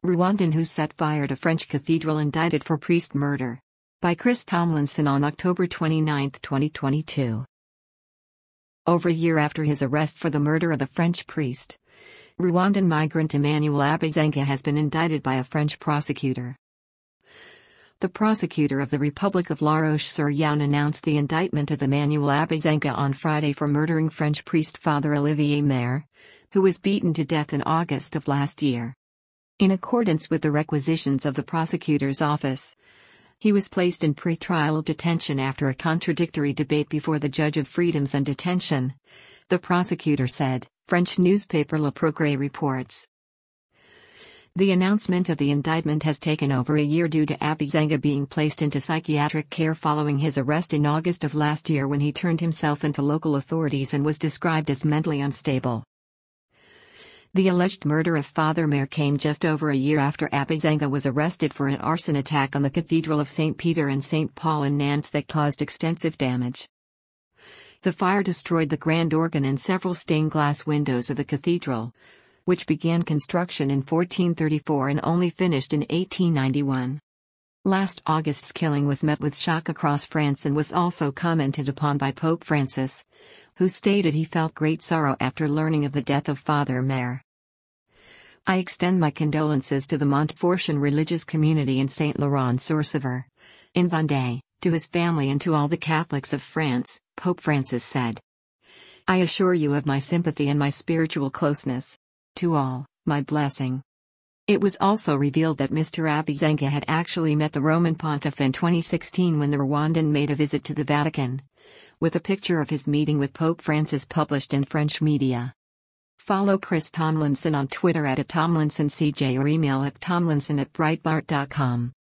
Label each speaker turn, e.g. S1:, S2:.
S1: Rwandan who set fire to French cathedral indicted for priest murder. By Chris Tomlinson on October 29, 2022. Over a year after his arrest for the murder of a French priest, Rwandan migrant Emmanuel Abizenga has been indicted by a French prosecutor. The prosecutor of the Republic of La Roche-sur-Yon announced the indictment of Emmanuel Abizenga on Friday for murdering French priest Father Olivier Maire, who was beaten to death in August of last year. In accordance with the requisitions of the prosecutor's office, he was placed in pre-trial detention after a contradictory debate before the judge of freedoms and detention, the prosecutor said, French newspaper Le Progrès reports. The announcement of the indictment has taken over a year due to Abizenga being placed into psychiatric care following his arrest in August of last year when he turned himself into local authorities and was described as mentally unstable. The alleged murder of Father Maire came just over a year after Abizenga was arrested for an arson attack on the Cathedral of St. Peter and St. Paul in Nantes that caused extensive damage. The fire destroyed the grand organ and several stained glass windows of the cathedral, which began construction in 1434 and only finished in 1891. Last August's killing was met with shock across France and was also commented upon by Pope Francis, who stated he felt great sorrow after learning of the death of Father Maire. I extend my condolences to the Montfortian religious community in Saint-Laurent-sur-Sever, in Vendée, to his family and to all the Catholics of France, Pope Francis said. I assure you of my sympathy and my spiritual closeness. To all, my blessing. It was also revealed that Mr. Abizenga had actually met the Roman Pontiff in 2016 when the Rwandan made a visit to the Vatican, with a picture of his meeting with Pope Francis published in French media. Follow Chris Tomlinson on Twitter @TomlinsonCJ or email at tomlinson@breitbart.com.